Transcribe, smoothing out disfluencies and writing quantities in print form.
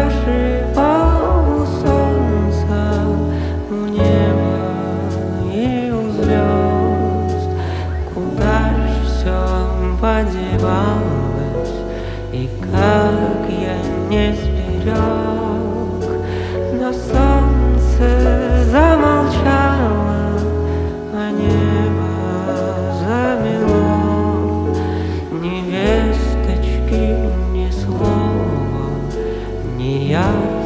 заживал у солнца, у неба и у звезд. Куда ж все подевалось, и как я не сберег. Но солнце замолчало, а небо замело. Ни весточки, ни слова, ни я.